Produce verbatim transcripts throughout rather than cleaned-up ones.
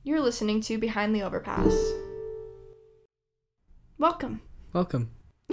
You're listening to Behind the Overpass. Welcome. Welcome.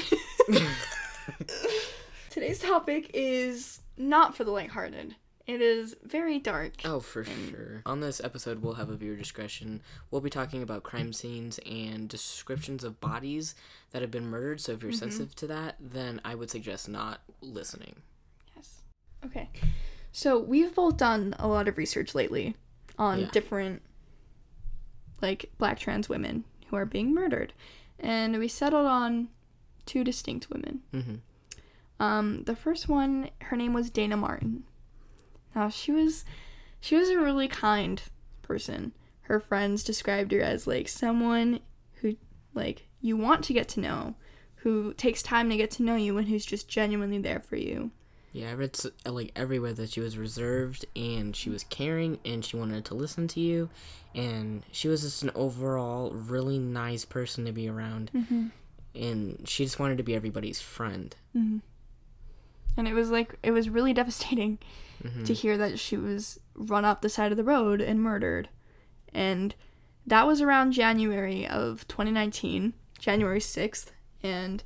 Today's topic is not for the lighthearted. It is very dark. Oh, for sure. On this episode, we'll have a viewer discretion. We'll be talking about crime scenes and descriptions of bodies that have been murdered, so if you're mm-hmm. sensitive to that, then I would suggest not listening. Yes. Okay. So, we've both done a lot of research lately on yeah. different, like, black trans women who are being murdered. And we settled on two distinct women. Mm-hmm. Um, the first one, her name was Dana Martin. Now, she was, she was a really kind person. Her friends described her as, like, someone who, like, you want to get to know, who takes time to get to know you, and who's just genuinely there for you. Yeah, I read, like, everywhere that she was reserved, and she was caring, and she wanted to listen to you, and she was just an overall really nice person to be around, mm-hmm. and she just wanted to be everybody's friend. Mm-hmm. And it was, like, it was really devastating mm-hmm. to hear that she was run up the side of the road and murdered. And that was around January of twenty nineteen, January sixth, and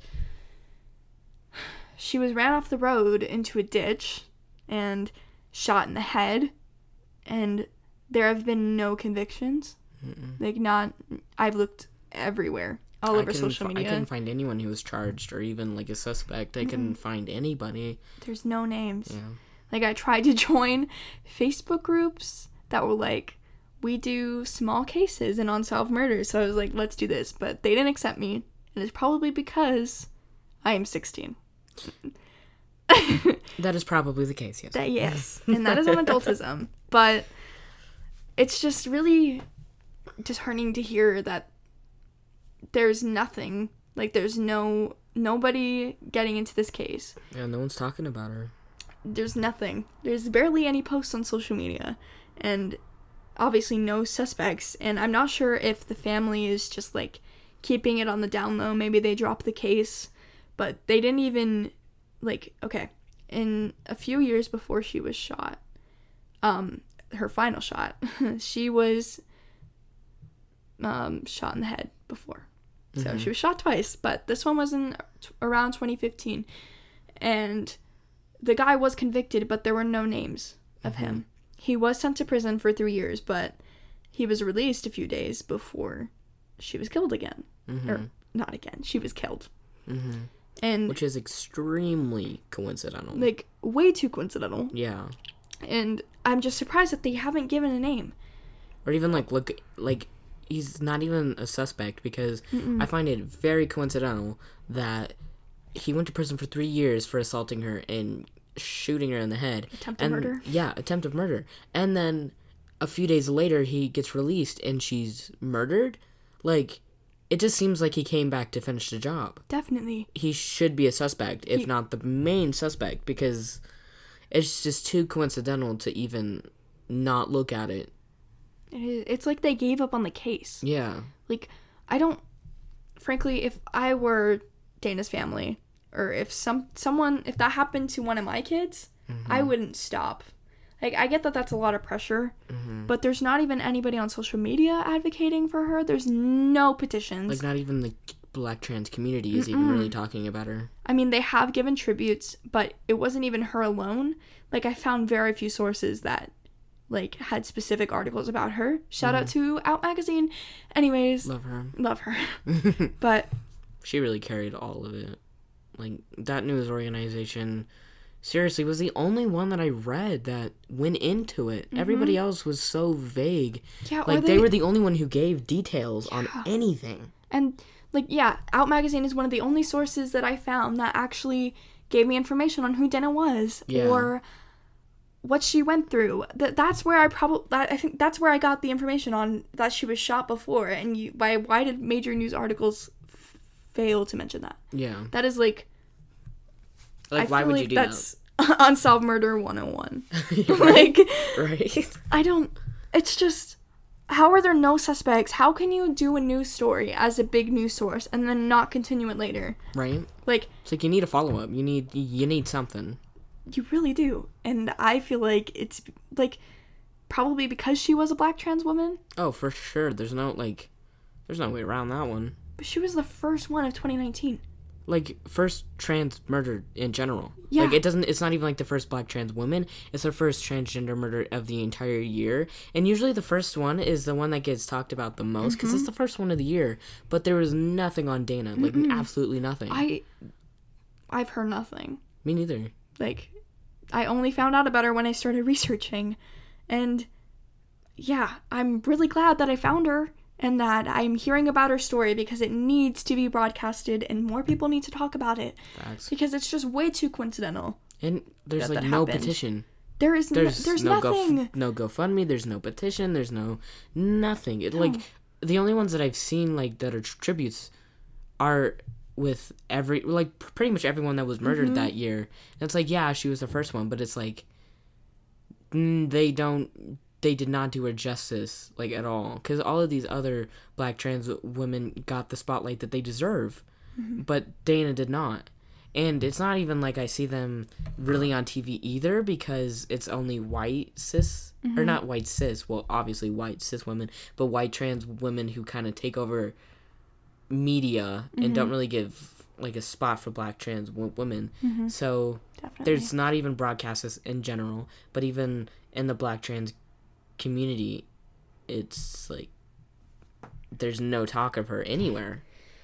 she was ran off the road into a ditch and shot in the head, and there have been no convictions. Mm-mm. Like, not, I've looked everywhere, all I over social fi- media. I couldn't find anyone who was charged or even, like, a suspect. I mm-hmm. couldn't find anybody. There's no names. Yeah. Like, I tried to join Facebook groups that were like, we do small cases and unsolved murders. So I was like, let's do this. But they didn't accept me. And it's probably because I am sixteen. That is probably the case, yes. That, yes. And that is an adultism. But it's just really disheartening to hear that there's nothing. Like, there's no... Nobody getting into this case. Yeah, no one's talking about her. There's nothing. There's barely any posts on social media. And obviously no suspects. And I'm not sure if the family is just, like, keeping it on the down low. Maybe they dropped the case. But they didn't even, like, okay. In a few years before she was shot, um, her final shot, she was um, shot in the head before. So mm-hmm. she was shot twice, but this one was in t- around twenty fifteen. And the guy was convicted, but there were no names of mm-hmm. him. He was sent to prison for three years, but he was released a few days before she was killed again. Mm-hmm. Or, not again, she was killed. Mm-hmm. And which is extremely coincidental. Like, way too coincidental. Yeah. And I'm just surprised that they haven't given a name. Or even, like, look, like... he's not even a suspect because Mm-mm. I find it very coincidental that he went to prison for three years for assaulting her and shooting her in the head. Attempted and, murder? Yeah, attempted murder. And then a few days later, he gets released and she's murdered. Like, it just seems like he came back to finish the job. Definitely. He should be a suspect, if he... not the main suspect, because it's just too coincidental to even not look at it. It's like they gave up on the case. Yeah. Like, I don't... Frankly, if I were Dana's family, or if some someone... If that happened to one of my kids, mm-hmm. I wouldn't stop. Like, I get that that's a lot of pressure, mm-hmm. but there's not even anybody on social media advocating for her. There's no petitions. Like, not even the black trans community is Mm-mm. even really talking about her. I mean, they have given tributes, but it wasn't even her alone. Like, I found very few sources that... like, had specific articles about her. Shout mm-hmm. out to Out Magazine. Anyways. Love her. Love her. But. She really carried all of it. Like, that news organization, seriously, was the only one that I read that went into it. Mm-hmm. Everybody else was so vague. Yeah, like, they... they were the only one who gave details yeah. on anything. And, like, yeah, Out Magazine is one of the only sources that I found that actually gave me information on who Dana was. Yeah. Or... what she went through. That that's where I probably that I think that's where I got the information on that she was shot before. And you, why why did major news articles f- fail to mention that? Yeah, that is like. Like, I why feel would like you do that's that? Unsolved Murder one oh one. Right? Like, right. I don't. It's just. How are there no suspects? How can you do a news story as a big news source and then not continue it later? Right. Like. It's like you need a follow up. You need you need something. You really do. And I feel like it's, like, probably because she was a black trans woman. Oh, for sure. There's no, like, there's no way around that one. But she was the first one of twenty nineteen. Like, first trans murder in general. Yeah. Like, it doesn't, it's not even like the first black trans woman. It's the first transgender murder of the entire year. And usually the first one is the one that gets talked about the most because mm-hmm. it's the first one of the year. But there was nothing on Dana. Like, Mm-mm. absolutely nothing. I, I've heard nothing. Me neither. Like, I only found out about her when I started researching. And, yeah, I'm really glad that I found her. And that I'm hearing about her story because it needs to be broadcasted and more people need to talk about it. Facts. Because it's just way too coincidental. And there's like no happened. petition. There is there's, no, there's no nothing. Go, no GoFundMe, there's no petition, there's no nothing. It, no. Like, the only ones that I've seen, like, that are tributes are with every, like, pretty much everyone that was murdered mm-hmm. that year. And it's like, yeah, she was the first one, but it's like, mm, they don't... they did not do her justice, like, at all. Because all of these other black trans women got the spotlight that they deserve. Mm-hmm. But Dana did not. And it's not even like I see them really on T V either, because it's only white cis, mm-hmm. or not white cis, well, obviously white cis women, but white trans women who kind of take over media mm-hmm. and don't really give, like, a spot for black trans w- women. Mm-hmm. So Definitely. There's not even broadcasts in general, but even in the black trans community, it's like there's no talk of her anywhere.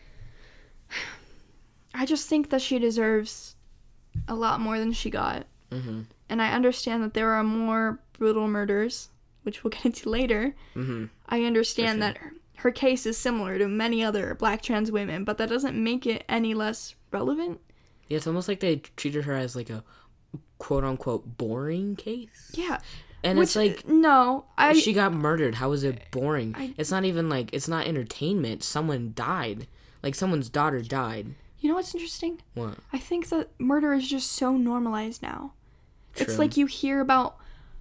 I just think that she deserves a lot more than she got. Mm-hmm. And I understand that there are more brutal murders, which we'll get into later. Mm-hmm. I understand sure. that her, her case is similar to many other black trans women, but that doesn't make it any less relevant. Yeah, it's almost like they treated her as like a quote-unquote boring case. Yeah. And Which, it's like, no, I... she got murdered. How is it boring? I, it's not even like, it's not entertainment. Someone died. Like, someone's daughter died. You know what's interesting? What? I think that murder is just so normalized now. True. It's like you hear about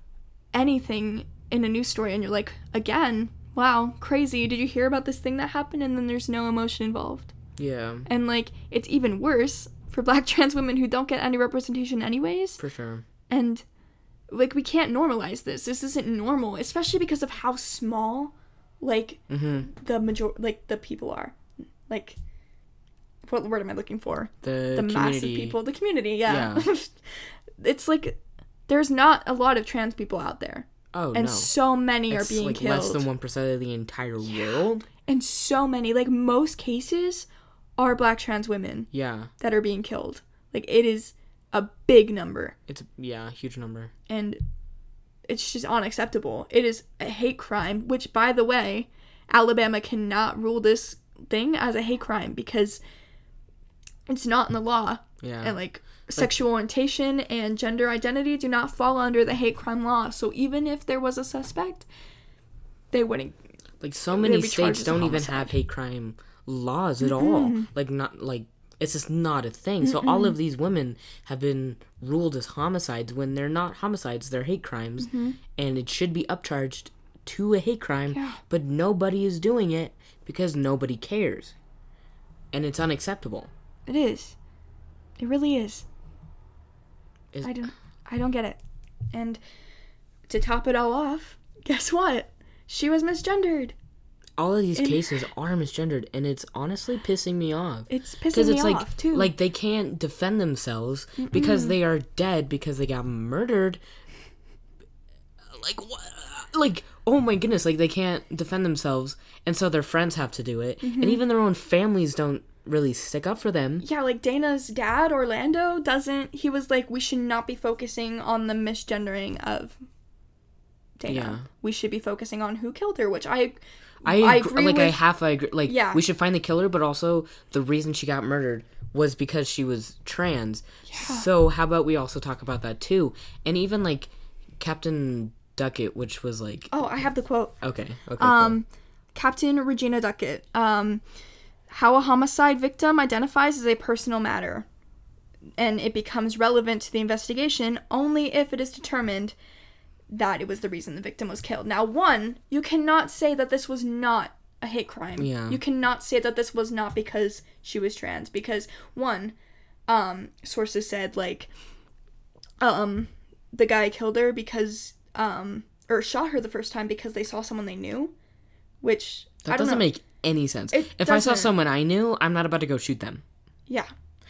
anything in a news story and you're like, again, wow, crazy. Did you hear about this thing that happened? And then there's no emotion involved. Yeah. And, like, it's even worse for black trans women who don't get any representation anyways. For sure. And... like, we can't normalize this. This isn't normal, especially because of how small, like, mm-hmm. the major, like, the people are. Like, what word am I looking for? The The community. massive people. The community, yeah. yeah. It's like, there's not a lot of trans people out there. Oh, and no. so many it's are being like killed. less than one percent of the entire yeah. world. And so many. Like, most cases are black trans women. Yeah. That are being killed. Like, it is... a big number. It's, yeah, a huge number. And it's just unacceptable. It is a hate crime, which, by the way, Alabama cannot rule this thing as a hate crime because it's not in the law. Yeah. And, like, like, sexual orientation and gender identity do not fall under the hate crime law. So even if there was a suspect, they wouldn't. Like, so many states don't even have hate crime laws at mm-hmm. all. Like, not, like, it's just not a thing. Mm-mm. So all of these women have been ruled as homicides when they're not homicides, they're hate crimes. Mm-hmm. And it should be upcharged to a hate crime, yeah. but nobody is doing it because nobody cares. And it's unacceptable. It is. It really is. is I don't I don't get it. And to top it all off, guess what? She was misgendered. All of these and cases are misgendered, and it's honestly pissing me off. It's pissing me it's like, off, too. Like, they can't defend themselves Mm-mm. because they are dead, because they got murdered. Like, what? Like, oh my goodness, like, they can't defend themselves, and so their friends have to do it. Mm-hmm. And even their own families don't really stick up for them. Yeah, like, Dana's dad, Orlando, doesn't... He was like, we should not be focusing on the misgendering of Dana. Yeah. We should be focusing on who killed her, which I... I, I agree, agree like with, I half I agree. Like yeah. we should find the killer, but also the reason she got murdered was because she was trans. Yeah. So how about we also talk about that too? And even like Captain Duckett, which was like oh, I have the quote. Okay. Okay. Um, cool. Captain Regina Duckett. Um, how a homicide victim identifies as a personal matter, and it becomes relevant to the investigation only if it is determined that it was the reason the victim was killed. Now, one, you cannot say that this was not a hate crime. Yeah. You cannot say that this was not because she was trans. Because, one, um, sources said, like, um, the guy killed her because, um, or shot her the first time because they saw someone they knew, which that I don't doesn't know. make any sense. It if I saw doesn't. someone I knew, I'm not about to go shoot them. Yeah.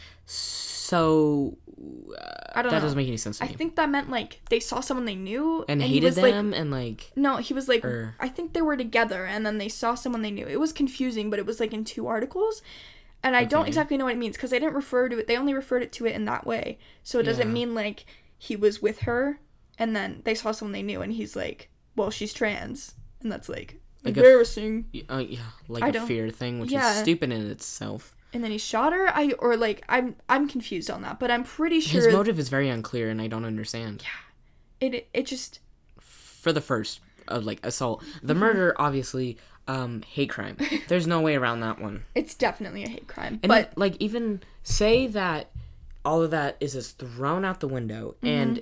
So uh, I don't that know. doesn't make any sense to I me. think that meant like they saw someone they knew and, and hated he was them like, and like no, he was like, or- I think they were together and then they saw someone they knew. It was confusing, but it was like in two articles. And I don't Okay. exactly know what it means because they didn't refer to it. They only referred it to it in that way. So it doesn't Yeah. mean like he was with her and then they saw someone they knew and he's like, well, she's trans. And that's like, Like a f- embarrassing. uh, yeah, like I a don't- fear thing, which yeah. is stupid in itself. And then he shot her. I or like I'm I'm confused on that, but I'm pretty sure His motive is very unclear, and I don't understand. it it just For the first, uh, like assault, the murder, obviously, um, hate crime. There's no way around that one. it's definitely a hate crime. And but it- like even say that all of that is just thrown out the window, and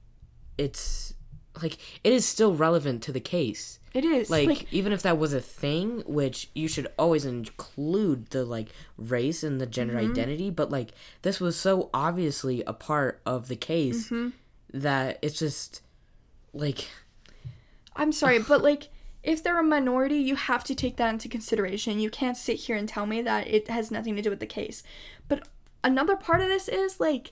it's like it is still relevant to the case. it is Like, like even if that was a thing, which you should always include the like race and the gender Mm-hmm. identity, but like this was so obviously a part of the case Mm-hmm. that it's just like I'm sorry, but like if they're a minority, you have to take that into consideration. You can't sit here and tell me that it has nothing to do with the case. But another part of this is like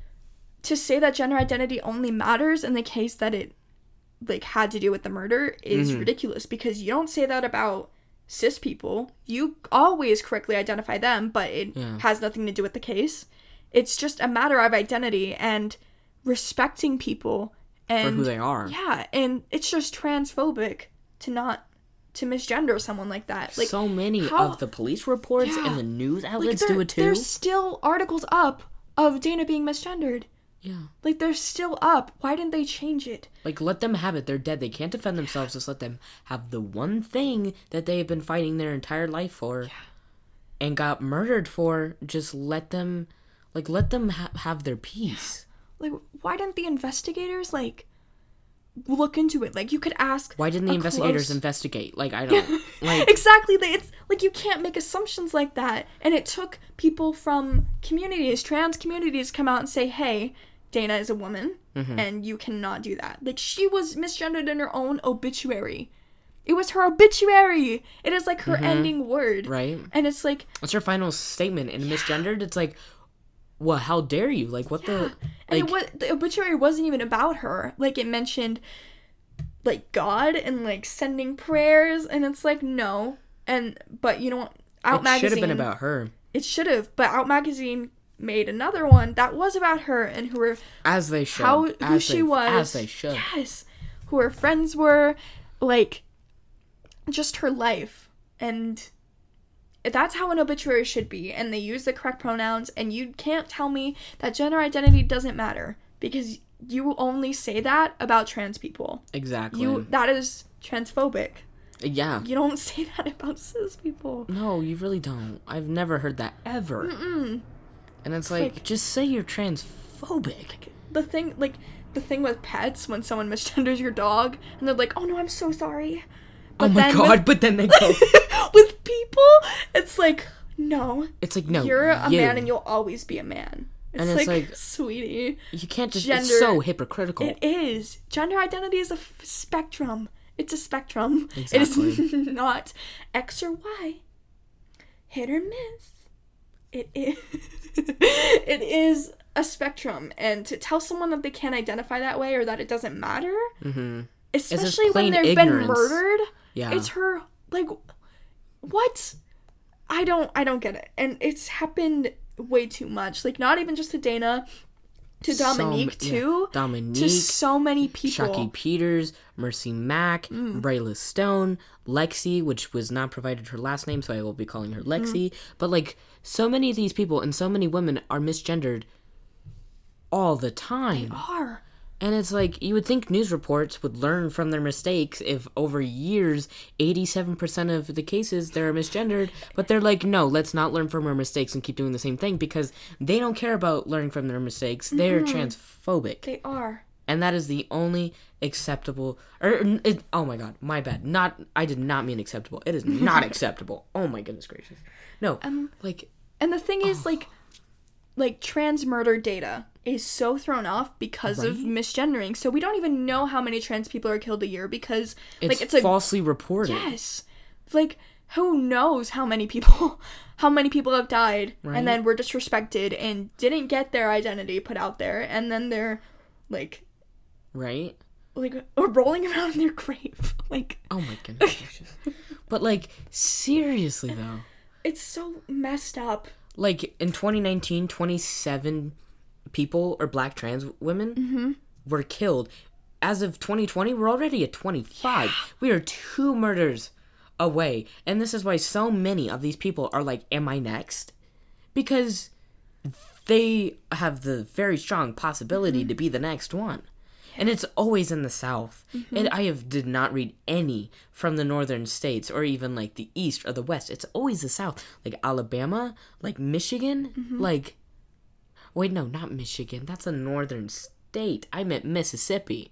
to say that gender identity only matters in the case that it like had to do with the murder is Mm-hmm. ridiculous because you don't say that about cis people. You always correctly identify them, but it Yeah. has nothing to do with the case. It's just a matter of identity and respecting people and for who they are. yeah, and it's just transphobic to not to misgender someone like that. Like so many how- of the police reports Yeah. and the news like outlets there- do it too. there's still articles up of Dana being misgendered. Yeah. Like they're still up. Why didn't they change it? Like, let them have it. They're dead. They can't defend themselves. Just let them have the one thing that they have been fighting their entire life for and got murdered for. Just let them, like, let them ha- have their peace. Like why didn't the investigators like look into it? Like you could ask Why didn't the a investigators close- investigate? Like, I don't, like, exactly. They- It's like you can't make assumptions like that. And it took people from communities, trans communities, come out and say, "Hey, Dana is a woman, Mm-hmm. and you cannot do that." Like she was misgendered in her own obituary. It was her obituary. It is like her ending word, Mm-hmm. right? and it's like What's her final statement? And misgendered, it's like, well, how dare you? Like, what the, and like, it was, the obituary wasn't even about her. Like it mentioned like God and like sending prayers, and it's like no. And but you know what? Out it magazine should have been about her. It should have, but Out magazine made another one that was about her and who were As they should. how who as she they, was. As they should. Yes, who her friends were, like just her life, and that's how an obituary should be. And they use the correct pronouns. And you can't tell me that gender identity doesn't matter because you only say that about trans people. Exactly. You that is transphobic. yeah. You don't say that about cis people. No, you really don't. I've never heard that ever. Mm-mm. And it's like, like- just say you're transphobic. The thing, like, the thing with pets, when someone misgenders your dog, and they're like, "Oh no, I'm so sorry." Oh my then god, with, but then they go. with people, it's like, no, It's like, no, you're a you. man and you'll always be a man. It's, And it's like, like- sweetie, You can't just, gender- it's so hypocritical. it is. Gender identity is a f- spectrum. It's a spectrum. It Exactly. is not X or Y. Hit or miss. It is. It is a spectrum, and to tell someone that they can't identify that way or that it doesn't matter, mm-hmm. especially when plain they've ignorance. been murdered, Yeah. it's her. Like, what? I don't. I don't get it, and it's happened way too much. Like, not even just to Dana, to So Dominique m- yeah. too. Dominique, To so many people. Shockey Peters, Mercy Mack, Mm. Brayla Stone, Lexi, which was not provided her last name, so I will be calling her Lexi. Mm. But, like, so many of these people and so many women are misgendered all the time. Are. And it's like, you would think news reports would learn from their mistakes if over years, eighty-seven percent of the cases, they're misgendered. But they're like, no, let's not learn from our mistakes and keep doing the same thing because they don't care about learning from their mistakes. They're transphobic. They are. And that is the only acceptable, or, it, oh my god, my bad. Not, I did not mean acceptable. It is not acceptable. Oh my goodness gracious. No, Um, like, And the thing is, like, like trans murder data is so thrown off because Right? of misgendering. So we don't even know how many trans people are killed a year because It's, like it's a falsely reported. yes. Like who knows how many people how many people have died Right? and then were disrespected and didn't get their identity put out there and then they're like Right? like rolling around in their grave. Like Oh my goodness gracious. But like seriously though. it's so messed up. Like in twenty nineteen, twenty-seven people or black trans women Mm-hmm. were killed. As of twenty twenty, we're already at twenty-five. We are two murders away. And this is why so many of these people are like, am I next? Because they have the very strong possibility Mm-hmm. to be the next one. And it's always in the South. Mm-hmm. And I have did not read any from the northern states or even like the East or the West. It's always the South. Like Alabama, like Michigan, Mm-hmm. like... Wait, no, not Michigan. That's a northern state. I meant Mississippi.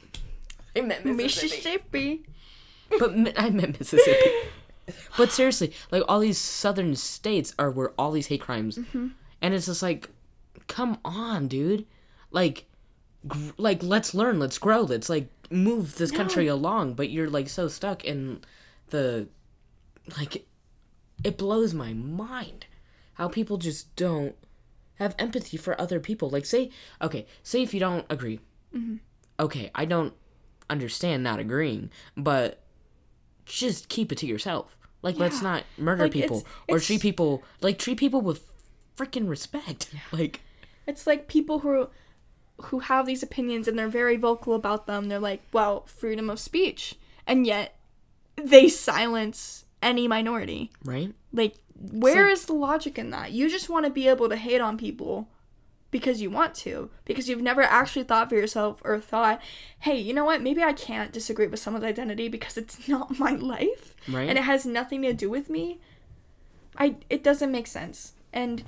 I meant Mississippi. But mi- I meant Mississippi. But seriously, like all these southern states are where all these hate crimes, Mm-hmm. and it's just like, come on, dude, like, gr- like let's learn, let's grow, let's like move this country along. But you're like so stuck in the, like, it blows my mind how people just don't have empathy for other people. Like, say, okay, say if you don't agree, Mm-hmm. okay, I don't understand not agreeing, but just keep it to yourself. Like, let's Yeah. not murder Like, people it's- or it's- treat people like treat people with freaking respect. Like, It's like people who who have these opinions and they're very vocal about them. They're like, well, freedom of speech. And yet they silence any minority. right? Like, where like- is the logic in that? You just want to be able to hate on people because you want to. Because you've never actually thought for yourself or thought, hey, you know what? Maybe I can't disagree with someone's identity because it's not my life. Right? And it has nothing to do with me. I It doesn't make sense. And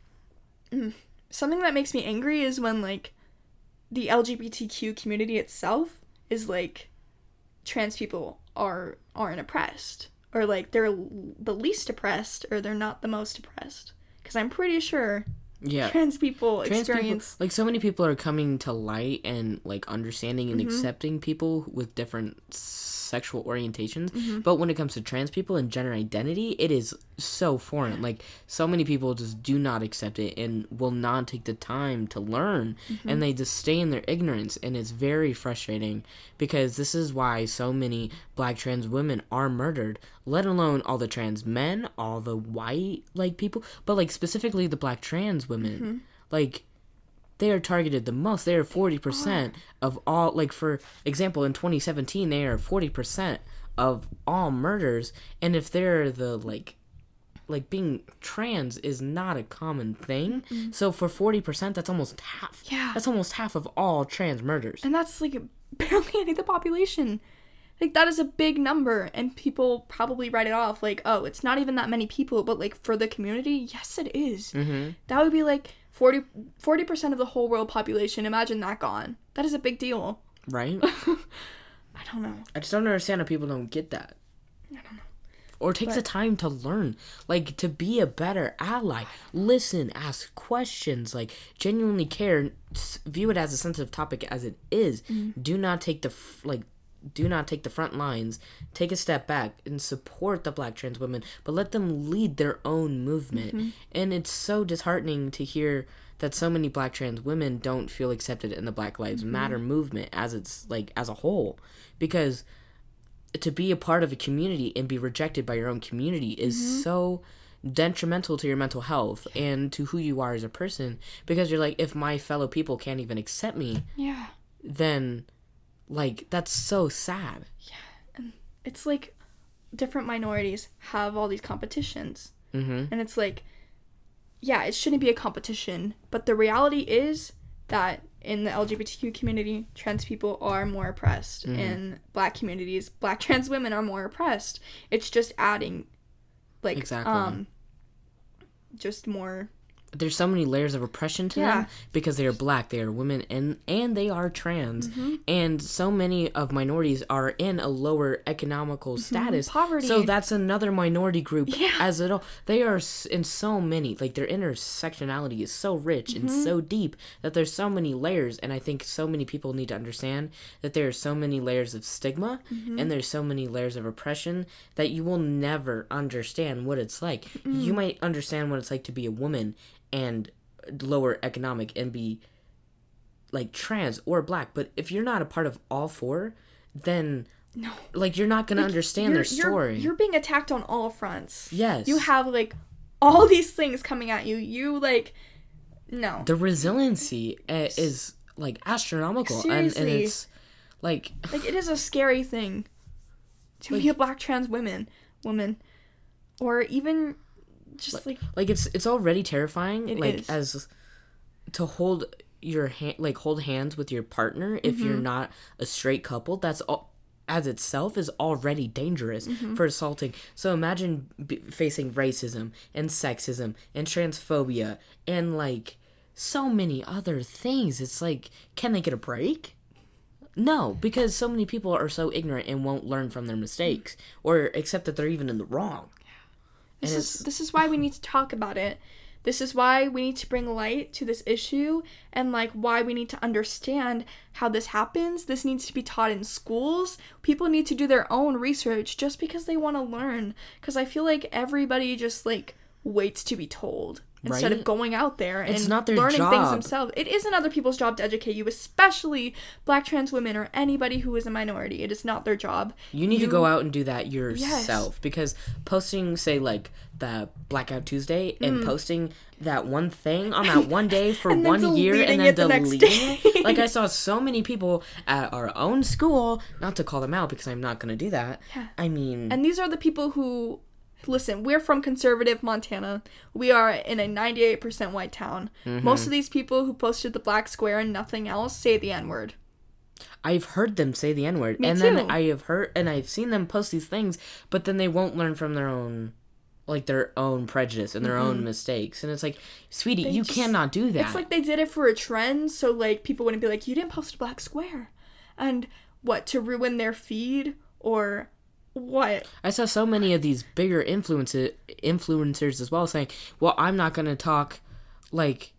mm, something that makes me angry is when, like, the L G B T Q community itself is like, trans people are aren't oppressed, or like they're l- the least oppressed, or they're not the most oppressed. Because I'm pretty sure Yeah. trans people Trans experience. people, like so many people are coming to light and like understanding and Mhm. accepting people with different sexual orientations. Mhm. But when it comes to trans people and gender identity, it is so foreign. Like so many people just do not accept it and will not take the time to learn, Mm-hmm. and they just stay in their ignorance, and it's very frustrating because this is why so many black trans women are murdered, let alone all the trans men, all the white like people, but like specifically the black trans women. Mm-hmm. Like they are targeted the most. They are forty percent of all, like for example, in twenty seventeen, they are forty percent of all murders. And if they're the, like, like being trans is not a common thing. Mm-hmm. So for forty percent, that's almost half. Yeah. That's almost half of all trans murders. And that's like barely any of the population. Like, that is a big number, and people probably write it off like, oh, it's not even that many people, but like for the community, yes, it is. Mm-hmm. That would be like forty percent of the whole world population. Imagine that gone. That is a big deal. Right? I don't know. I just don't understand how people don't get that. I don't know. Or take But- the time to learn, like to be a better ally. Listen, ask questions, like genuinely care. s- View it as a sensitive topic as it is. Do not take the f- like. Do not take the front lines. Take a step back and support the black trans women, but let them lead their own movement. And it's so disheartening to hear that so many black trans women don't feel accepted in the Black Lives Matter movement as it's like as a whole, because to be a part of a community and be rejected by your own community is so detrimental to your mental health and to who you are as a person, because you're like, if my fellow people can't even accept me, Yeah. then like that's so sad. It's like different minorities have all these competitions. Mm-hmm. And it's like, yeah, it shouldn't be a competition. But the reality is that in the L G B T Q community, trans people are more oppressed. Mhm. In black communities, black trans women are more oppressed. It's just adding, like, Exactly. um, just more there's so many layers of oppression to Yeah. them because they are black, they are women, and and they are trans, Mm-hmm. and so many of minorities are in a lower economical status. Poverty. So that's another minority group Yeah. as it all. They are s- in so many, like their intersectionality is so rich and Mm-hmm. so deep that there's so many layers, and I think so many people need to understand that there are so many layers of stigma Mm-hmm. and there's so many layers of oppression that you will never understand what it's like. You might understand what it's like to be a woman and lower economic and be like trans or black, but if you're not a part of all four, then No. like you're not gonna understand You're- their story. You're, you're being attacked on all fronts. Yes. You have like all these things coming at you. You like no. The resiliency uh, is like astronomical, and, and Seriously. it's like Like it is a scary thing to be a black trans woman, woman, or even just like like it's it's already terrifying. It like is. as to hold your hand, like hold hands with your partner if you're Mm-hmm. not a straight couple. That's all. As itself is already dangerous Mm-hmm. for assaulting. So imagine b- facing racism and sexism and transphobia and like so many other things. It's like, can they get a break? No, because so many people are so ignorant and won't learn from their mistakes or accept that they're even in the wrong. this And is it's- this is why we need to talk about it. This is why we need to bring light to this issue and like why we need to understand how this happens. This needs to be taught in schools. People need to do their own research just because they want to learn. Because I feel like everybody just like waits to be told instead Right? of going out there and It's not their learning things job. themselves. It isn't other people's job to educate you, especially black trans women or anybody who is a minority. It is not their job. You need to go out and do that yourself. Yes. Because posting, say, like, the Blackout Tuesday and posting that one thing on that one day for Mm. And then one year deleting and then it the next deleting day. it. Like, I saw so many people at our own school, not to call them out because I'm not going to do that. Yeah. I mean, And these are the people who, listen, we're from conservative Montana. We are in a ninety-eight percent white town. Mm-hmm. Most of these people who posted the black square and nothing else say the N-word. I've heard them say the N-word. Me and too. then I have heard, and I've seen them post these things, but then they won't learn from their own, like, their own prejudice and their own mistakes. And it's like, sweetie, They you just- cannot do that. It's like they did it for a trend, so, like, people wouldn't be like, you didn't post a black square. And, what, to ruin their feed? Or what? I saw so many of these bigger influencer, influencers as well saying, well, I'm not going to talk, like,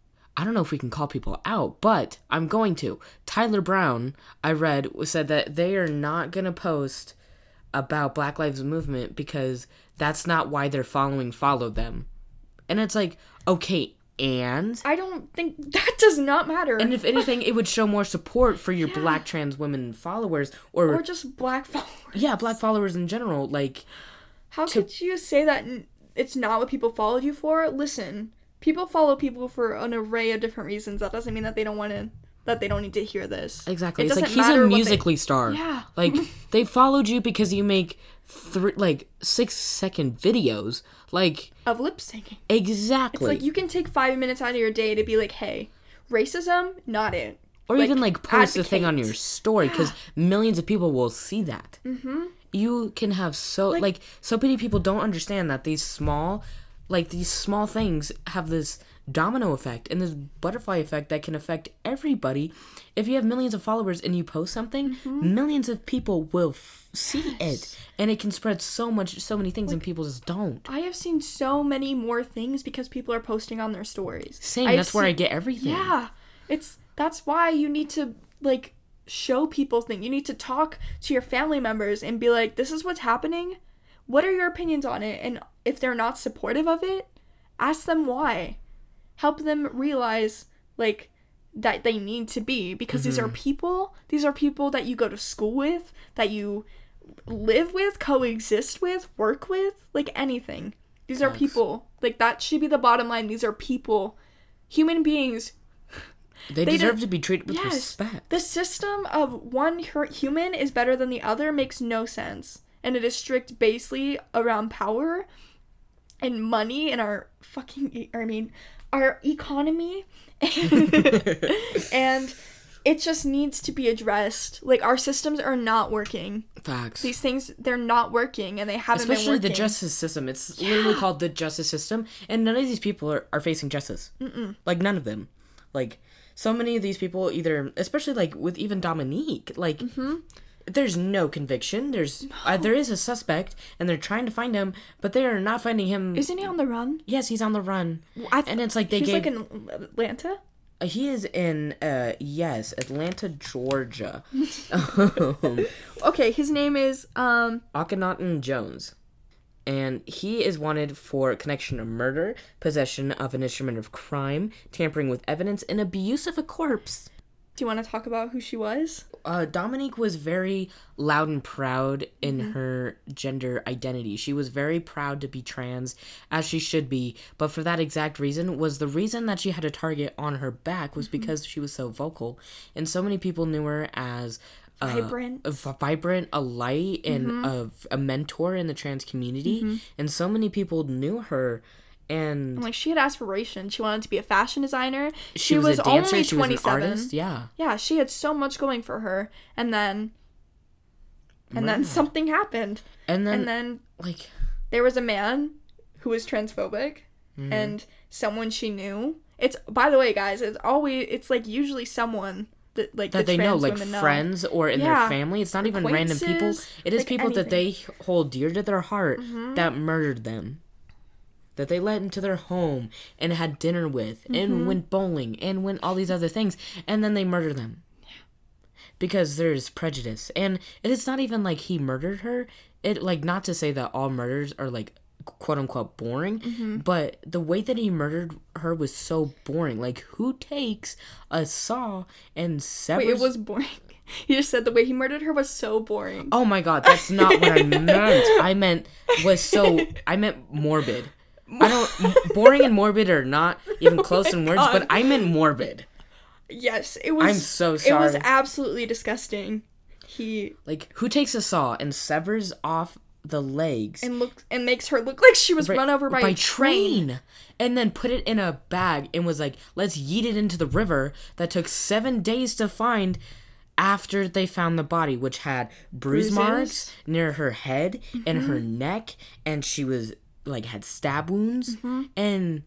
I don't know if we can call people out, but I'm going to. Tyler Brown, I read, said that they are not going to post about Black Lives Movement because that's not why their following followed them. And it's like, okay, and? I don't think that does not matter. And if anything, it would show more support for your black trans women followers or, or just black followers. yeah, black followers in general. Like, How could you say that n- it's not what people followed you for? Listen, people follow people for an array of different reasons. That doesn't mean that they don't want to, that they don't need to hear this. exactly. It It's like doesn't he's matter a what they- musically star. Yeah. Like, they followed you because you make three, like, six second videos. Like, Of lip syncing. exactly. It's like you can take five minutes out of your day to be like, hey, racism, not it. or like, even, like, post a thing on advocate. your story because millions of people will see that. Mm-hmm. You can have so, like, Like- so many people don't understand that these small, like, these small things have this domino effect and this butterfly effect that can affect everybody. If you have millions of followers and you post something, Mm-hmm. millions of people will f- see it, and it can spread so much, so many things, and people just don't. I have seen so many more things because people are posting on their stories. Same. I've That's where I seen- get everything. Yeah. It's that's why you need to like show people things. You need to talk to your family members and be like, this is what's happening. What are your opinions on it? And if they're not supportive of it, ask them why. Help them realize like that they need to be, because these are people, these are people that you go to school with, that you live with, coexist with, work with, like anything. These are Facts. people. Like that should be the bottom line. These are people, human beings. They, They deserve don't- to be treated with Yes. respect. The system of one hu- human is better than the other makes no sense. And it is strict basically around power and money and our fucking, e- I mean, our economy. And it just needs to be addressed. Like, our systems are not working. Facts. These things, they're not working, and they haven't Especially been working. the justice system. It's Yeah. literally called the justice system, and none of these people are, are facing justice. Mm-mm. Like, none of them. Like, so many of these people either, especially, like, with even Dominique, like, Mm-hmm. there's no conviction. There's no. Uh, there is a suspect, and they're trying to find him, but they are not finding him. Isn't he on the run? Yes, he's on the run. I th- and it's like they he's gave... like in Atlanta? Uh, he is in, uh, yes, Atlanta, Georgia. um, Okay, his name is, um... Akhenaten Jones. And he is wanted for connection to murder, possession of an instrument of crime, tampering with evidence, and abuse of a corpse. Do you want to talk about who she was? Uh, Dominique was very loud and proud in mm-hmm. her gender identity. She was very proud to be trans, as she should be, but for that exact reason was the reason that she had a target on her back was mm-hmm. because she was so vocal. And so many people knew her as... Uh, vibrant, a vibrant, a light, and mm-hmm. a, a mentor in the trans community, mm-hmm. and so many people knew her. And, and like, she had aspirations. She wanted to be a fashion designer. She, she was, was a dancer. only she was twenty-seven. An artist. Yeah, yeah. She had so much going for her, and then, and right. then something happened. And then, and then, like, there was a man who was transphobic, mm-hmm. and someone she knew. It's, by the way, guys. It's always. It's like usually someone. That, like, that the they know, like know. friends or in yeah. their family. It's not even random people. It is like people anything. that they hold dear to their heart mm-hmm. that murdered them. That they let into their home and had dinner with mm-hmm. and went bowling and went all these other things. And then they murder them. Because there's prejudice. And it is not even like he murdered her. It like not to say that all murders are like quote unquote boring, mm-hmm. but the way that he murdered her was so boring. Like, who takes a saw and severs... Wait, it was boring. You just said the way he murdered her was so boring. Oh my god, that's not what I meant. I meant was so... I meant morbid. I don't... Boring and morbid are not even close oh in words, god. But I meant morbid. Yes, it was... I'm so sorry. It was absolutely disgusting. He... Like, who takes a saw and severs off the legs and look and makes her look like she was right, run over by, by a train. train and then put it in a bag and was like, let's yeet it into the river that took seven days to find after they found the body, which had bruise Bruises. marks near her head mm-hmm. and her neck, and she was like had stab wounds mm-hmm. and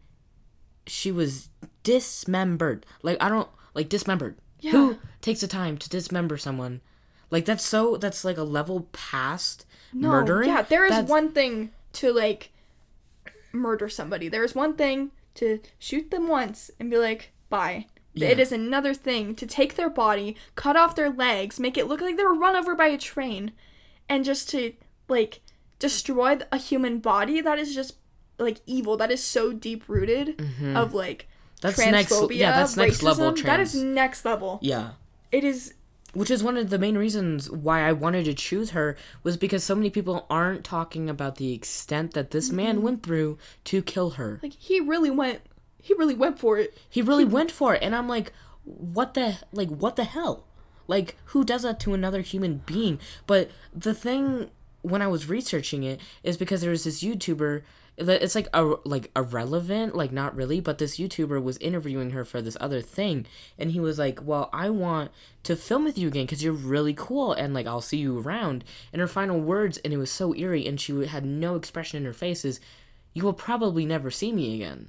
she was dismembered. Like, I don't like dismembered. Yeah. Who takes the time to dismember someone? Like, that's so that's like a level past No, murdering? Yeah, there is That's... one thing to, like, murder somebody. There is one thing to shoot them once and be like, bye. Yeah. It is another thing to take their body, cut off their legs, make it look like they were run over by a train, and just to, like, destroy a human body. That is just, like, evil. That is so deep-rooted mm-hmm. of, like, that's transphobia, next, yeah, that's next racism. Level trans. That is next level. Yeah. It is... Which is one of the main reasons why I wanted to choose her, was because so many people aren't talking about the extent that this mm-hmm. man went through to kill her. Like, he really went, he really went for it. He really he... went for it, and I'm like, what the, like, what the hell? Like, who does that to another human being? But the thing, when I was researching it, is because there was this YouTuber... It's like a like irrelevant, like not really, but this YouTuber was interviewing her for this other thing, and he was like, well, I want to film with you again because you're really cool, and like I'll see you around. And her final words, and it was so eerie, and she had no expression in her face, is, you will probably never see me again.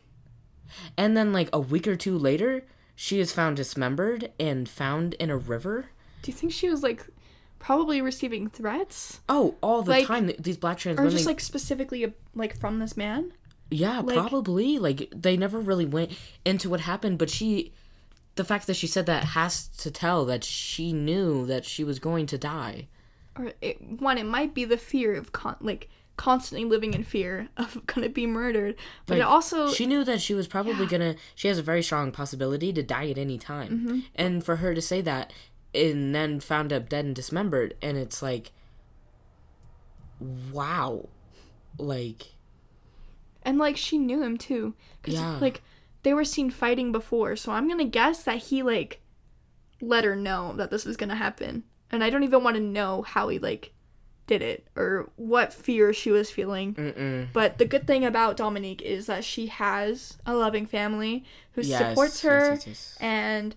And then like a week or two later, she is found dismembered and found in a river. Do you think she was like probably receiving threats? Oh, all the like, time. These black trans or women... Or just, like, specifically, like, from this man? Yeah, like, probably. Like, they never really went into what happened, but she... The fact that she said that has to tell that she knew that she was going to die. Or, it, one, it might be the fear of, con- like, constantly living in fear of gonna be murdered. But like, it also... She knew that she was probably yeah. gonna... She has a very strong possibility to die at any time. Mm-hmm. And for her to say that... and then found up dead and dismembered, and it's like, wow, like, and like she knew him too, cause yeah, like they were seen fighting before, so I'm gonna guess that he like let her know that this was gonna happen, and I don't even want to know how he like did it or what fear she was feeling. Mm-mm. But the good thing about Dominique is that she has a loving family who yes, supports her yes, yes, yes. and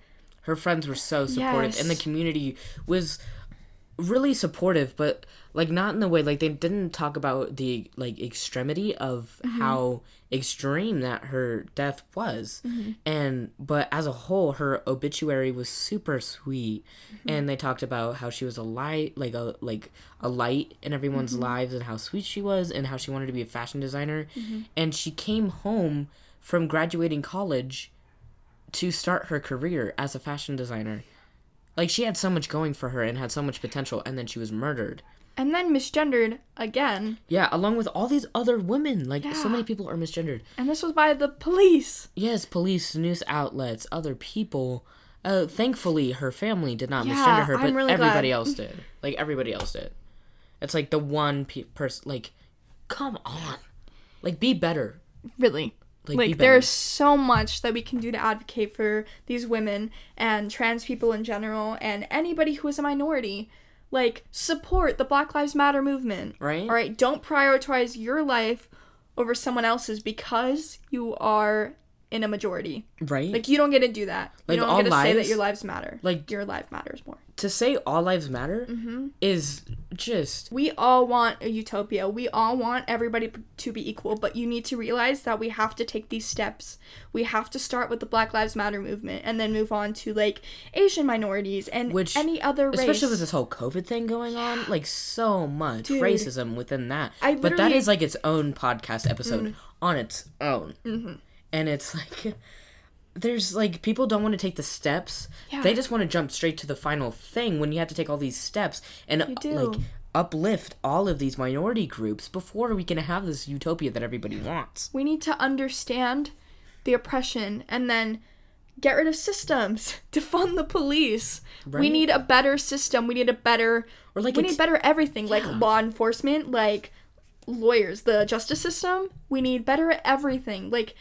Her friends were so supportive, Yes. and the community was really supportive, but like not in the way like they didn't talk about the like extremity of Mm-hmm. how extreme that her death was. Mm-hmm. And but as a whole, her obituary was super sweet. Mm-hmm. And they talked about how she was a light, like a like a light in everyone's Mm-hmm. lives, and how sweet she was, and how she wanted to be a fashion designer. Mm-hmm. And she came home from graduating college to start her career as a fashion designer. Like, she had so much going for her and had so much potential, and then she was murdered. And then misgendered again. Yeah, along with all these other women. Like, Yeah. so many people are misgendered. And this was by the police. Yes, police, news outlets, other people. Uh, thankfully, her family did not Yeah, misgender her, but I'm really everybody glad. else did. Like, everybody else did. It's like the one pe- person, like, come on. Like, be better. Really. Like, Like, be better. there's so much that we can do to advocate for these women and trans people in general and anybody who is a minority. Like, support the Black Lives Matter movement. Right? All right, don't prioritize your life over someone else's because you are in a majority. Right? Like, you don't get to do that. Like, you don't all get to say that lives- your lives matter. like- your life matters more. to say all lives matter Mm-hmm. is just We all want a utopia. We all want everybody p- to be equal, but you need to realize that we have to take these steps. We have to start with the Black Lives Matter movement and then move on to, like, Asian minorities and Which- any other race. especially with this whole COVID thing going on, like so much Dude. racism within that. I But that literally- is like its own podcast episode Mm. on its own. Mm-hmm. And it's like, there's like, people don't want to take the steps. Yeah. They just want to jump straight to the final thing when you have to take all these steps and You do. like uplift all of these minority groups before we can have this utopia that everybody wants. We need to understand the oppression and then get rid of systems to fund the police. We Right. need a better system. We need a better Or like we it's- need better everything, like Yeah. law enforcement, like lawyers, the justice system. We need better at everything. Like,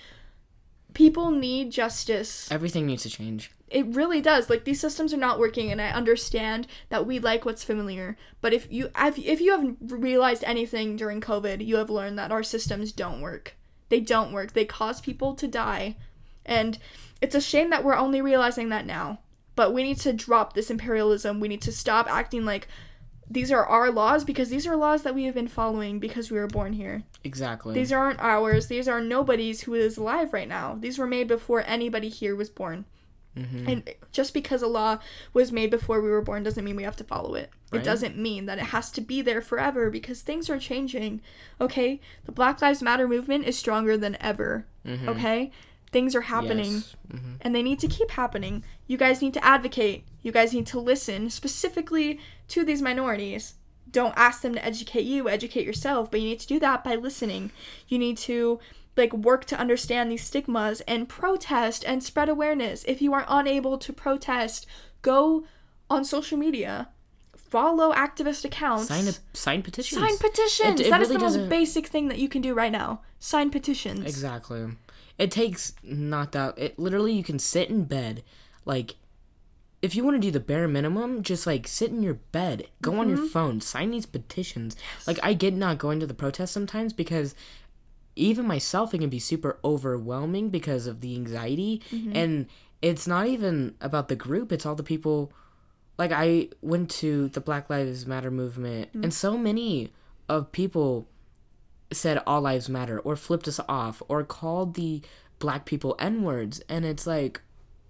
people need justice. everything needs to change. It really does. Like, these systems are not working, and I understand that we like what's familiar. But if you if, if you haven't realized anything during COVID, you have learned that our systems don't work. They don't work. They cause people to die. And it's a shame that we're only realizing that now. But we need to drop this imperialism. We need to stop acting like these are our laws, because these are laws that we have been following because we were born here. Exactly. These aren't ours. These are nobody's who is alive right now. These were made before anybody here was born. Mhm. And just because a law was made before we were born doesn't mean we have to follow it. Right. It doesn't mean that it has to be there forever, because things are changing. Okay? The Black Lives Matter movement is stronger than ever. Mhm. Okay? Things are happening. Yes. Mhm. And they need to keep happening. You guys need to advocate. You guys need to listen specifically to these minorities. Don't ask them to educate you, educate yourself, but you need to do that by listening. You need to like work to understand these stigmas and protest and spread awareness. If you are unable to protest, go on social media. Follow activist accounts. Sign a, sign petitions. Sign petitions. It- it That is really the most doesn't- basic thing that you can do right now. Sign petitions. Exactly. It takes not that. It literally, you can sit in bed, like, if you want to do the bare minimum, just like sit in your bed, go on your phone, sign these petitions. Like, I get not going to the protest sometimes because even myself, it can be super overwhelming because of the anxiety, and it's not even about the group; it's all the people. Like, I went to the Black Lives Matter movement, and so many of people said all lives matter, or flipped us off, or called the black people N-words, and it's like,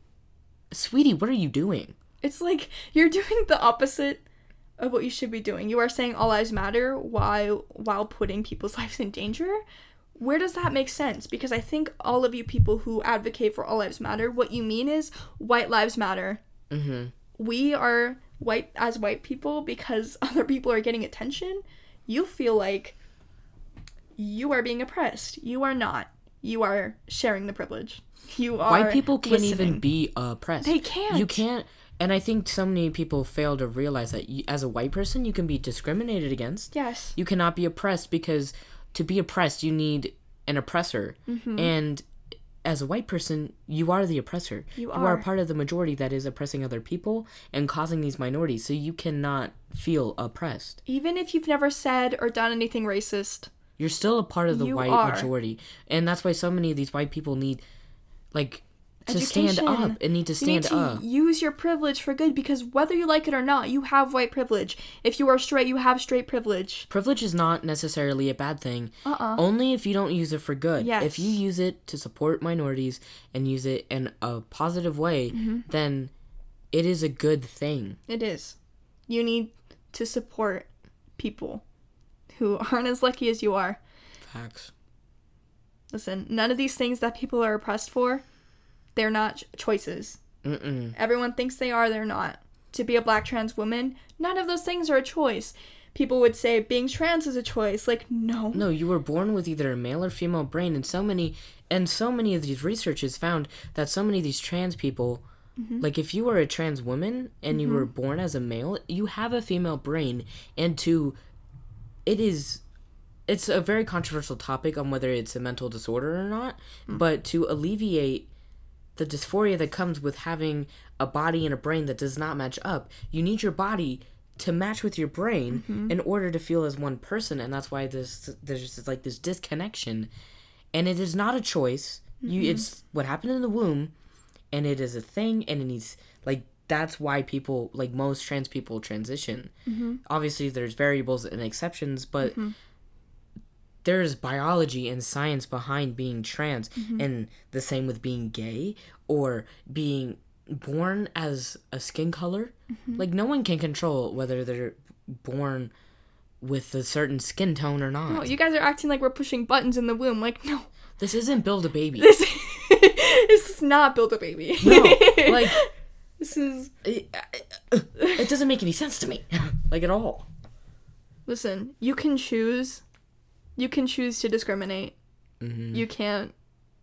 sweetie, what are you doing? It's like you're doing the opposite of what you should be doing. You are saying all lives matter while while putting people's lives in danger. Where does that make sense? Because I think all of you people who advocate for all lives matter, what you mean is white lives matter. Mm-hmm. We are white as white people because other people are getting attention. You feel like you are being oppressed. You are not. You are sharing the privilege. You are White people can't listening. even be oppressed. They can't. You can't. And I think so many people fail to realize that you, as a white person, you can be discriminated against. Yes. You cannot be oppressed because to be oppressed, you need an oppressor. Mm-hmm. And as a white person, you are the oppressor. You You are are. part of the majority that is oppressing other people and causing these minorities. So you cannot feel oppressed. Even if you've never said or done anything racist. You're still a part of the You white are. majority. And that's why so many of these white people need, like, to education. stand up and need to stand you need to up. Use your privilege for good, because whether you like it or not, you have white privilege. If you are straight, you have straight privilege. Privilege is not necessarily a bad thing. Uh-uh. Only if you don't use it for good. Yes. If you use it to support minorities and use it in a positive way, mm-hmm. then it is a good thing. It is. You need to support people who aren't as lucky as you are. Facts. Listen, none of these things that people are oppressed for, they're not ch- choices. Mm-mm. Everyone thinks they are, they're not. To be a black trans woman, none of those things are a choice. People would say being trans is a choice. Like, no. No, you were born with either a male or female brain, and so many and so many of these researchers found that so many of these trans people, mm-hmm. like if you were a trans woman and mm-hmm. you were born as a male, you have a female brain, and to it is it's a very controversial topic on whether it's a mental disorder or not, mm-hmm. but to alleviate the dysphoria that comes with having a body and a brain that does not match up, you need your body to match with your brain mm-hmm. in order to feel as one person, and that's why this there's just like this disconnection, and it is not a choice. Mm-hmm. You, it's what happened in the womb, and it is a thing, and it needs like that's why people like most trans people transition. Mm-hmm. Obviously, there's variables and exceptions, but. Mm-hmm. There's biology and science behind being trans, mm-hmm. and the same with being gay or being born as a skin color. Mm-hmm. Like, no one can control whether they're born with a certain skin tone or not. No, you guys are acting like we're pushing buttons in the womb. Like, no. This isn't Build a Baby. This, this is not Build a Baby. No, like... This is... It, it doesn't make any sense to me. Like, at all. Listen, you can choose... You can choose to discriminate. Mm-hmm. You can't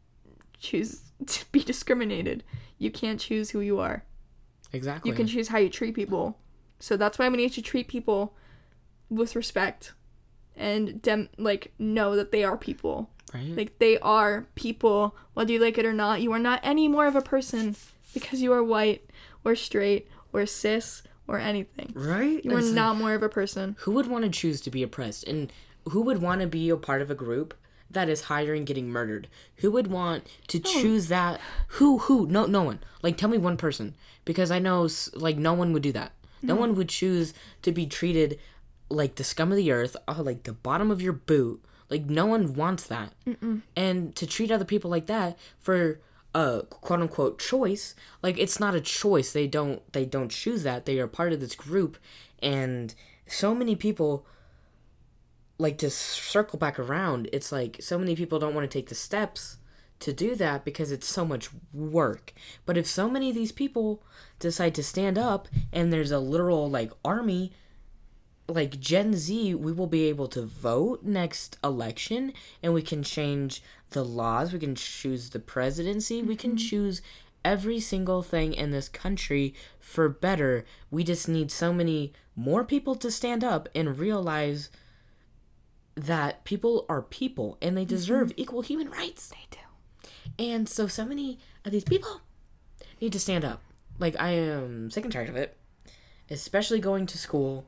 choose to be discriminated. You can't choose who you are. Exactly. You can choose how you treat people. So that's why we need to treat people with respect and dem- like know that they are people. Right. Like they are people, whether you like it or not. You are not any more of a person because you are white or straight or cis or anything. Right. You are That's not like, more of a person. Who would want to choose to be oppressed? And who would want to be a part of a group that is hiring getting murdered? Who would want to no. choose that? Who, who? No, no one. Like, tell me one person. Because I know, like, no one would do that. No, no one would choose to be treated like the scum of the earth, oh, like the bottom of your boot. Like, no one wants that. Mm-mm. And to treat other people like that for a quote-unquote choice, like, it's not a choice. They don't, they don't choose that. They are part of this group. And so many people... Like, to circle back around, it's like so many people don't want to take the steps to do that because it's so much work. But if so many of these people decide to stand up and there's a literal, like, army, like Gen Z, we will be able to vote next election and we can change the laws. We can choose the presidency. Mm-hmm. We can choose every single thing in this country for better. We just need so many more people to stand up and realize... that people are people and they deserve mm-hmm. equal human rights. They do. And so, so many of these people need to stand up. Like, I am sick and tired of it. Especially going to school.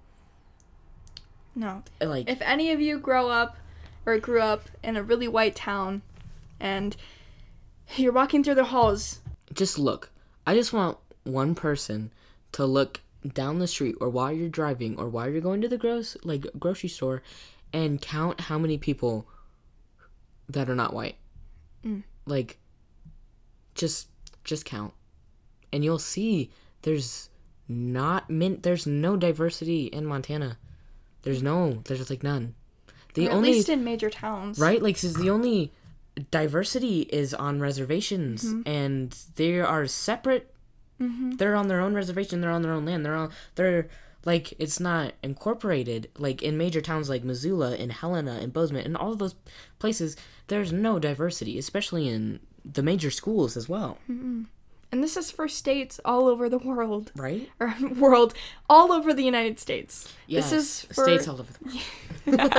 No. Like, if any of you grow up or grew up in a really white town and you're walking through the halls. Just look. I just want one person to look down the street or while you're driving or while you're going to the gross like grocery store and count how many people that are not white. Mm. Like, just just count. And you'll see there's not min- there's no diversity in Montana. There's no, there's like none. The or at only, least in major towns. Right? Like, cause the only diversity is on reservations. Mm-hmm. And they are separate. Mm-hmm. They're on their own reservation. They're on their own land. They're on, they're... Like, it's not incorporated. Like, in major towns like Missoula and Helena and Bozeman and all of those places, there's no diversity, especially in the major schools as well. Mm-hmm. And this is for states all over the world. Right? Or world, all over the United States. Yes, this is for... states all over the world.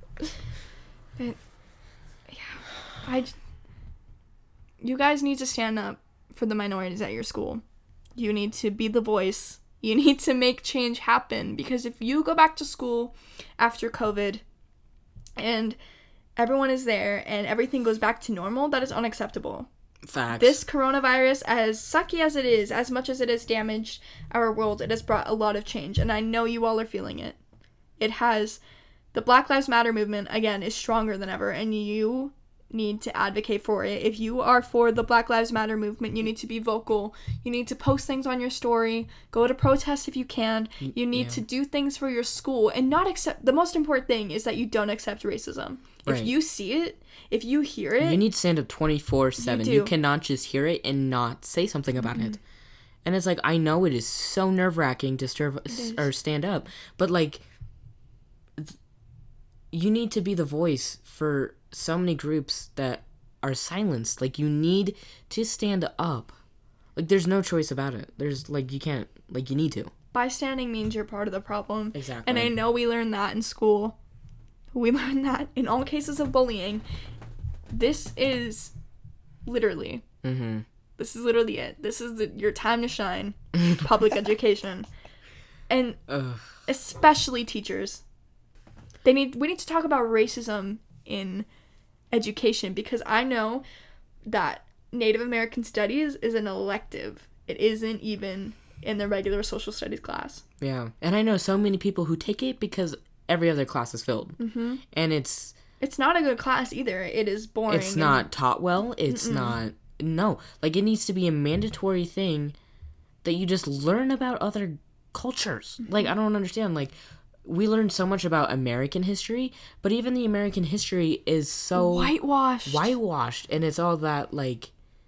But, yeah, I... You guys need to stand up for the minorities at your school. You need to be the voice. You need to make change happen, because if you go back to school after COVID and everyone is there and everything goes back to normal, that is unacceptable. Facts. This coronavirus, as sucky as it is, as much as it has damaged our world, it has brought a lot of change, and I know you all are feeling it. It has. The Black Lives Matter movement, again, is stronger than ever, and you need to advocate for it. If you are for the Black Lives Matter movement, you need to be vocal. You need to post things on your story. Go to protests if you can. You need yeah. to do things for your school and not accept. The most important thing is that you don't accept racism. Right. If you see it, if you hear it, you need to stand up twenty-four seven. You, you cannot just hear it and not say something about mm-hmm. it. And it's like, I know it is so nerve-wracking to stir- or stand up, but like, th- you need to be the voice for so many groups that are silenced. Like, you need to stand up. Like, there's no choice about it. There's, like, you can't, like, you need to. Bystanding means you're part of the problem. Exactly. And I know we learned that in school. We learned that in all cases of bullying. This is literally, mm-hmm. this is literally it. This is the, your time to shine. Public education. And Ugh. especially teachers. They need, we need to talk about racism in education, because I know that Native American Studies is an elective. It isn't even in the regular social studies class. Yeah. And I know so many people who take it because every other class is filled. Mm-hmm. And it's... It's not a good class either. It is boring. It's not taught well. It's Mm-mm. not... No. Like, it needs to be a mandatory thing that you just learn about other cultures. Mm-hmm. Like, I don't understand. Like, we learned so much about American history, but even the American history is so... Whitewashed. Whitewashed. And it's all that, like...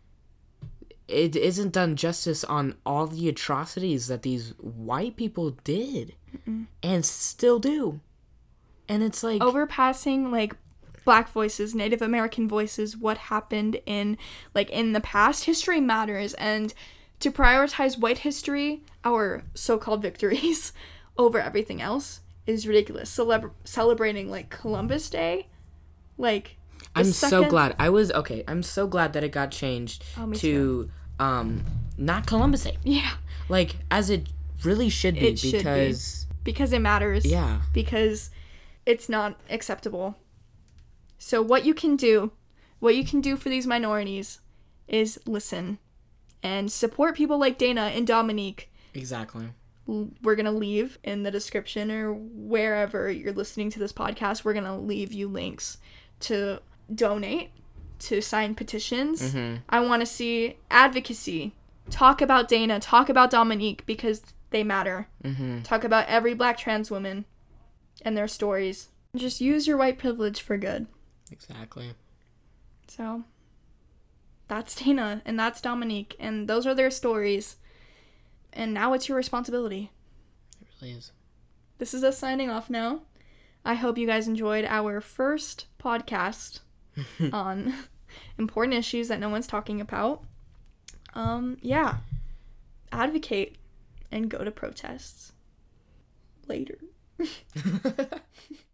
It isn't done justice on all the atrocities that these white people did. Mm-mm. And still do. And it's like... Overpassing, like, Black voices, Native American voices, what happened in, like, in the past. History matters. And to prioritize white history, our so-called victories, over everything else is ridiculous. Celebra- celebrating, like, Columbus Day, like... I'm second... so glad. I was... Okay, I'm so glad that it got changed oh, me to... Too. um not Columbus Day. Yeah. Like, as it really should be, it should because... Be. Because it matters. Yeah. Because it's not acceptable. So what you can do, what you can do for these minorities is listen and support people like Dana and Dominique. Exactly. We're going to leave in the description or wherever you're listening to this podcast, we're going to leave you links to donate, to sign petitions. Mm-hmm. I want to see advocacy. Talk about Dana, talk about Dominique, because they matter. Mm-hmm. Talk about every Black trans woman and their stories. Just use your white privilege for good. Exactly. So, that's Dana, and that's Dominique, and those are their stories. And now it's your responsibility. It really is. This is us signing off now. I hope you guys enjoyed our first podcast on important issues that no one's talking about. Um, yeah. Advocate and go to protests. Later.